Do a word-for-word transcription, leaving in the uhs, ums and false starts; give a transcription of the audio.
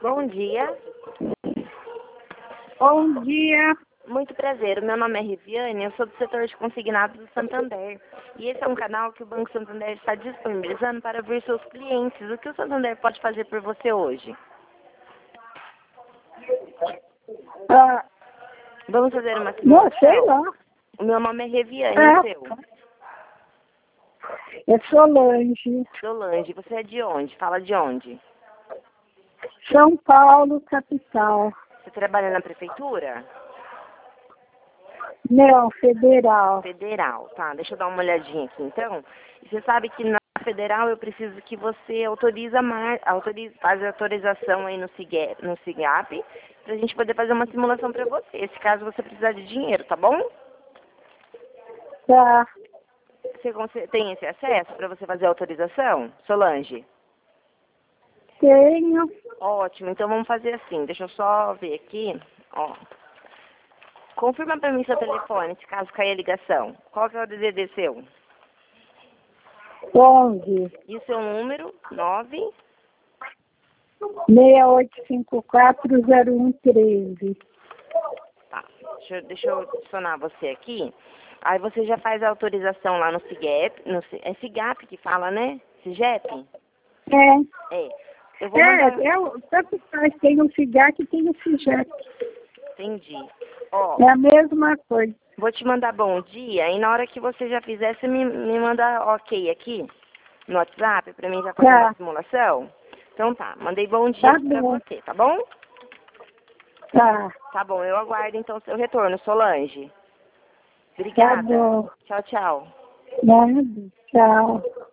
Bom dia. Bom dia. Muito prazer. O meu nome é Riviane, eu sou do setor de consignados do Santander. E esse é um canal que o Banco Santander está disponibilizando para ver seus clientes. O que o Santander pode fazer por você hoje? Ah, Vamos fazer uma não simulação? sei lá. O meu nome é Riviane, É. o seu? É Solange. Solange. Você é de onde? Fala de onde? São Paulo, capital. Você trabalha na prefeitura? Não, federal. Federal, tá? Deixa eu dar uma olhadinha aqui, então. E você sabe que na federal eu preciso que você autoriza mais, autoriza, faz a autorização aí no SIGAP, no SIGAP, pra gente poder fazer uma simulação pra você, se caso você precisar de dinheiro, tá bom? Tá. Você conse- tem esse acesso pra você fazer a autorização, Solange? Tenho. Ótimo, então vamos fazer assim, deixa eu só ver aqui, ó. Confirma pra mim seu telefone, se caso cair a ligação. Qual que é o D D D seu? onze. E o seu número? nove seis oito cinco quatro zero um treze. Tá, deixa, eu- deixa eu adicionar você aqui. Aí você já faz a autorização lá no SIGAP, no, C- é SIGAP que fala, né? SIGEP? É. É. Eu vou mandar... É, eu, tanto faz, tem o FIGAC e tem o FIGEP. Entendi. Ó, É a mesma coisa. vou te mandar bom dia e na hora que você já fizer, você me, me manda ok aqui no WhatsApp pra mim já fazer Tá. uma simulação. Então tá, mandei bom dia Tá aqui pra bom. você, tá bom? Tá. Tá bom, eu aguardo então seu retorno, Solange. Tá Obrigada. bom. Tchau, tchau. Nada. Tchau.